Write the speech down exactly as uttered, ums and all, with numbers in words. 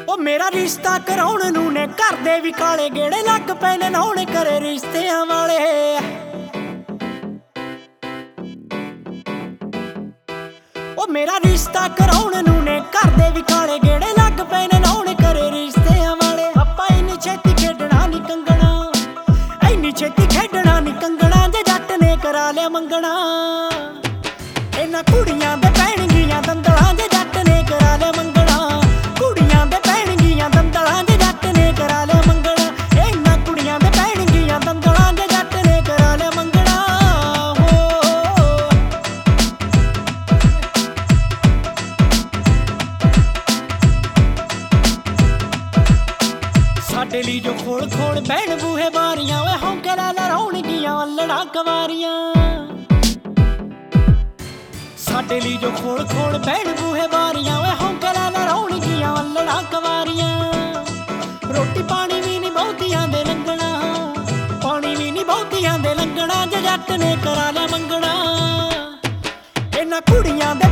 ਉਹ ਮੇਰਾ ਰਿਸ਼ਤਾ ਕਰਾਉਣ ਨੂੰ ਨੇ ਘਰ ਦੇ ਵੀ ਕਾਲੇ ਗੇੜੇ ਲੱਗ ਪਏ ਨੇ ਨਹਾਉਣ ਕਰੇ ਰਿਸ਼ਤਿਆਂ ਵਾਲੇ। ਉਹ ਮੇਰਾ ਰਿਸ਼ਤਾ ਕਰਾਉਣ ਨੂੰ ਨੇ ਘਰ ਦੇ ਵੀ ਕਾਲੇ ਗੇੜੇ ਲੱਗ ਪਏ ਨੇ ਨਹਾਉਣ ਕਰੇ ਰਿਸ਼ਤਿਆਂ ਵਾਲੇ। ਆਪਾਂ ਇੰਨੀ ਛੇਤੀ ਖੇਡਣਾ ਨੀ ਕੰਗਣਾ, ਇੰਨੀ ਛੇਤੀ ਖੇਡਣਾ ਨੀ ਕੰਗਣਾ, ਜੇ ਜੱਟ ਨੇ ਕਰਾ ਲਿਆ ਮੰਗਣਾ। ਇਹਨਾਂ ਕੁੜੀਆਂ ਦੇ ਪੈਣਗੀਆਂ ਦੰਦਲਾਂ, ਜੇ ਜੱਟ ਨੇ ਕਰਾ ਲਿਆ ਮੰਗਣਾ। ਕੁੜੀਆਂ ਦੇ ਪੈਣਗੀਆਂ ਦੰਦਲਾਂ, ਜੇ ਜੱਟ ਨੇ ਕਰਾ ਲਿਆ ਮੰਗਣਾ। ਇਹਨਾਂ ਕੁੜੀਆਂ ਦੇ ਪੈਣਗੀਆਂ ਦੰਦਲਾਂ, ਜੇ ਜੱਟ ਨੇ ਕਰਾ ਲਿਆ ਮੰਗਣਾ। ਸਾਡੇ ਲਈ ਜੋ ਖੋਲ ਖੋਲ ਬਹਿਣ ਬੂਹੇ ਬਾਰੀਆਂ, ਵੇ ਹੌਂਕੇ ਲੈ ਲੜਾਉਣਗੀਆਂ ਅੱਲੜਾਂ ਕਵਾਰੀਆਂ। ਸਾਡੇ ਲਈ ਜੋ ਖੋਲ ਖੋਲ ਬਹਿਣ ਬੂਹੇ ਬਾਰੀਆਂ, ਵੇ ਹੌਂਕੇ ਲੈ ਲੜਾਉਣਗੀਆਂ ਅੱਲੜਾਂ ਕਵਾਰੀਆਂ। ਰੋਟੀ ਪਾਣੀ ਵੀ ਨੀ ਬਹੁਤੀਆਂ ਦੇ ਲੰਘਣਾ, ਪਾਣੀ ਵੀ ਨੀ ਬਹੁਤੀਆਂ ਦੇ ਲੰਘਣਾ, ਜੇ ਜੱਟ ਨੇ ਕਰਾ ਲਿਆ ਮੰਗਣਾ। ਇਹਨਾਂ ਕੁੜੀਆਂ ਦੇ